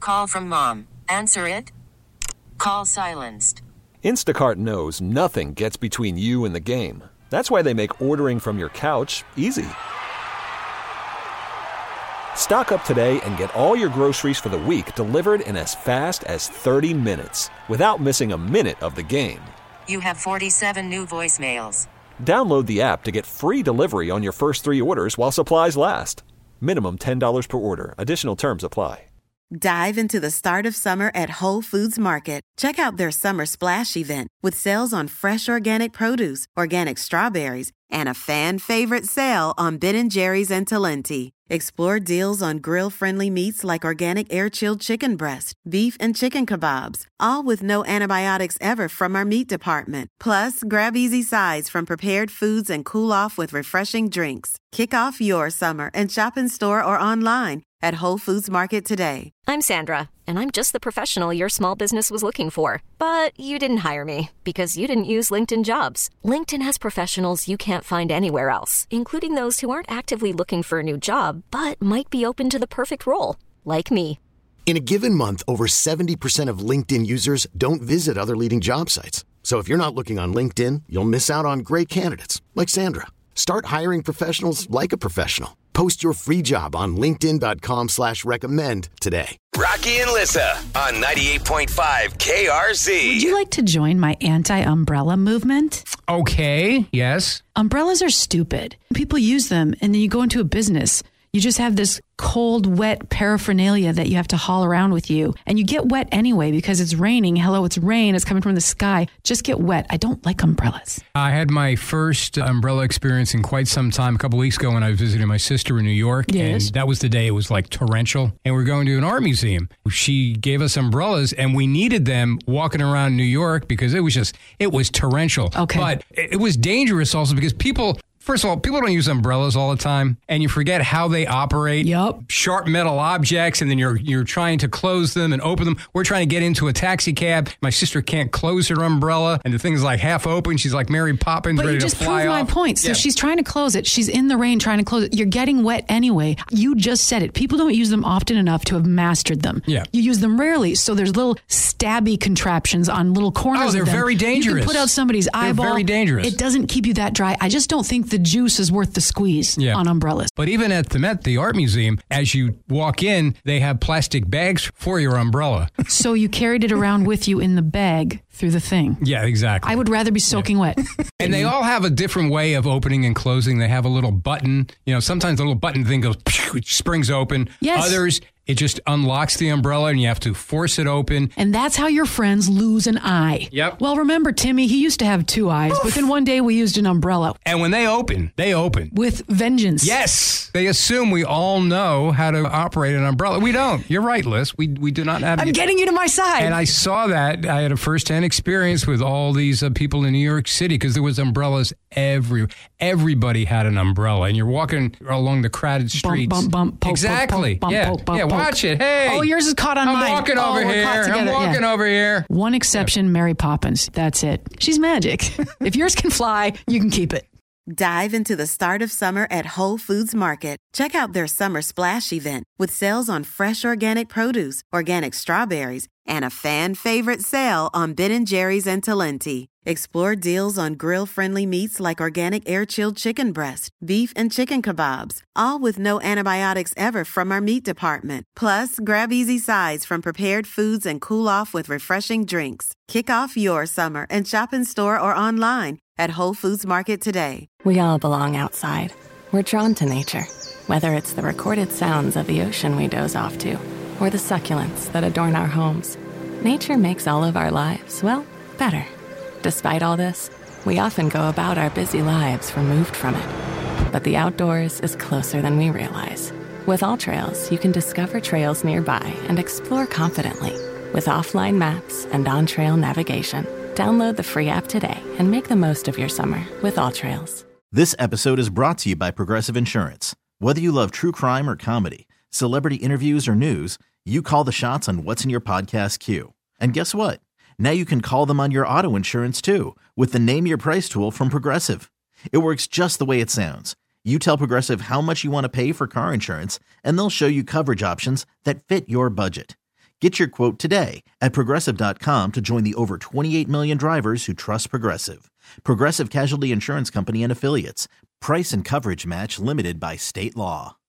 call from mom. Answer it. Call silenced. Instacart knows nothing gets between you and the game. That's why they make ordering from your couch easy. Stock up today and get all your groceries for the week delivered in as fast as 30 minutes without missing a minute of the game. You have 47 new voicemails. Download the app to get free delivery on your first 3 orders while supplies last. Minimum $10 per order. Additional terms apply. Dive into the start of summer at Whole Foods Market. Check out their Summer Splash event with sales on fresh organic produce, organic strawberries, and a fan-favorite sale on Ben & Jerry's and Talenti. Explore deals on grill-friendly meats like organic air-chilled chicken breast, beef and chicken kebabs, all with no antibiotics ever from our meat department. Plus, grab easy sides from prepared foods and cool off with refreshing drinks. Kick off your summer and shop in store or online at Whole Foods Market today. I'm Sandra, and I'm just the professional your small business was looking for. But you didn't hire me because you didn't use LinkedIn Jobs. LinkedIn has professionals you can't find anywhere else, including those who aren't actively looking for a new job, but might be open to the perfect role, like me. In a given month, over 70% of LinkedIn users don't visit other leading job sites. So if you're not looking on LinkedIn, you'll miss out on great candidates like Sandra. Start hiring professionals like a professional. Post your free job on linkedin.com/recommend today. Rocky and Lissa on 98.5 KRZ. Would you like to join my anti-umbrella movement? Okay, yes. Umbrellas are stupid. People use them, and then you go into a business. You just have this cold, wet paraphernalia that you have to haul around with you. And you get wet anyway because it's raining. Hello, it's rain. It's coming from the sky. Just get wet. I don't like umbrellas. I had my first umbrella experience in quite some time, a couple weeks ago when I was visiting my sister in New York. Yes. And that was the day it was like torrential. And we're going to an art museum. She gave us umbrellas and we needed them walking around New York because it was torrential. Okay. But it was dangerous also because first of all, people don't use umbrellas all the time, and you forget how they operate. Yep. Sharp metal objects, and then you're trying to close them and open them. We're trying to get into a taxi cab. My sister can't close her umbrella, and the thing is like half open. She's like Mary Poppins, ready to fly off. But you just proved my point. So she's trying to close it. She's in the rain trying to close it. You're getting wet anyway. You just said it. People don't use them often enough to have mastered them. Yeah. You use them rarely, so there's little stabby contraptions on little corners of them. Oh, they're very dangerous. You can put out somebody's eyeball. They're very dangerous. It doesn't keep you that dry. I just don't think the juice is worth the squeeze on umbrellas. But even at the Met, the art museum, as you walk in, they have plastic bags for your umbrella. So you carried it around with you in the bag through the thing. Yeah, exactly. I would rather be soaking wet. And they all have a different way of opening and closing. They have a little button. Sometimes the little button thing goes, it springs open. Yes. Others, it just unlocks the umbrella and you have to force it open. And that's how your friends lose an eye. Yep. Well, remember, Timmy, he used to have 2 eyes, but then one day we used an umbrella. And when they open. With vengeance. Yes. They assume we all know how to operate an umbrella. We don't. You're right, Liz. We do not have. I'm getting you to my side. And I saw that. I had a firsthand experience with all these people in New York City because there was umbrellas everywhere. Everybody had an umbrella. And you're walking along the crowded streets. Bump, bump, bump. Poke, exactly. poke, bump, yeah. poke, bump, yeah. poke. Watch it. Hey. Oh, yours is caught on mine. I'm walking over here. One exception, Mary Poppins. That's it. She's magic. If yours can fly, you can keep it. Dive into the start of summer at Whole Foods Market. Check out their Summer Splash event with sales on fresh organic produce, organic strawberries, and a fan-favorite sale on Ben & Jerry's and Talenti. Explore deals on grill-friendly meats like organic air-chilled chicken breast, beef and chicken kebabs, all with no antibiotics ever from our meat department. Plus, grab easy sides from prepared foods and cool off with refreshing drinks. Kick off your summer and shop in store or online at Whole Foods Market today. We all belong outside. We're drawn to nature, whether it's the recorded sounds of the ocean we doze off to, or the succulents that adorn our homes. Nature makes all of our lives, well, better. Despite all this, we often go about our busy lives removed from it. But the outdoors is closer than we realize. With AllTrails, you can discover trails nearby and explore confidently. With offline maps and on-trail navigation, download the free app today and make the most of your summer with AllTrails. This episode is brought to you by Progressive Insurance. Whether you love true crime or comedy, celebrity interviews or news, you call the shots on what's in your podcast queue. And guess what? Now you can call them on your auto insurance too with the Name Your Price tool from Progressive. It works just the way it sounds. You tell Progressive how much you want to pay for car insurance, and they'll show you coverage options that fit your budget. Get your quote today at Progressive.com to join the over 28 million drivers who trust Progressive. Progressive Casualty Insurance Company and Affiliates. Price and coverage match limited by state law.